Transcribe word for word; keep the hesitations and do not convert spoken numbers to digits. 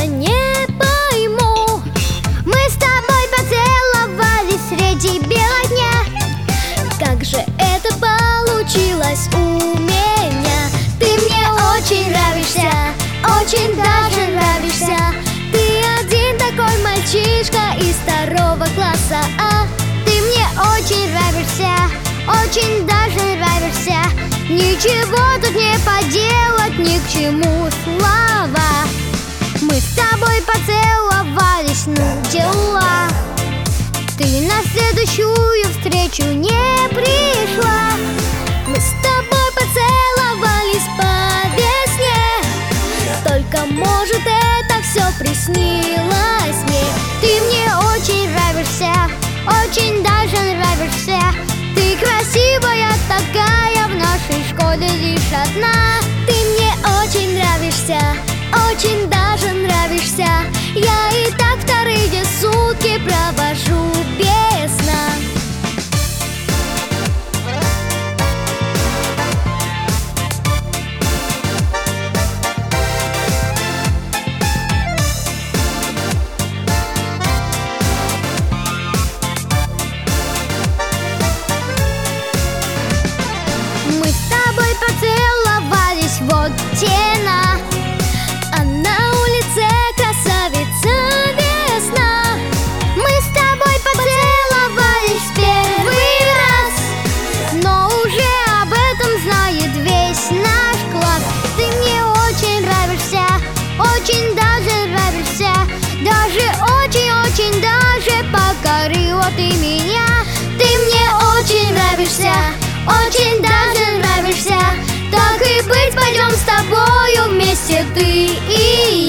просто не пойму. Мы с тобой поцеловались среди бела дня. Как же это получилось у меня? Ты мне очень нравишься, очень даже нравишься. Ты один такой мальчишка из второго класса, а ты мне очень нравишься, очень даже нравишься. Ничего тут не поделать, ни к чему слова. Мы с тобой поцеловались, ну дела. Ты на следующую встречу не пришла. Мы с тобой поцеловались по весне. Только может это все приснилось мне. Ты мне очень нравишься, очень даже нравишься. Ты красивая такая, в нашей школе лишь одна. Ты мне очень нравишься, очень даже нравишься. Я и так вторые сутки провожу без сна. Мы с тобой поцеловались, вот тена, а на улице красавица весна. Мы с тобой поцеловались в первый раз, но уже об этом знает весь наш класс. Ты мне очень нравишься, очень даже нравишься. Даже очень-очень даже покорила ты меня. Ты мне очень нравишься, очень даже нравишься. Так и быть, пойдем с тобою вместе ты и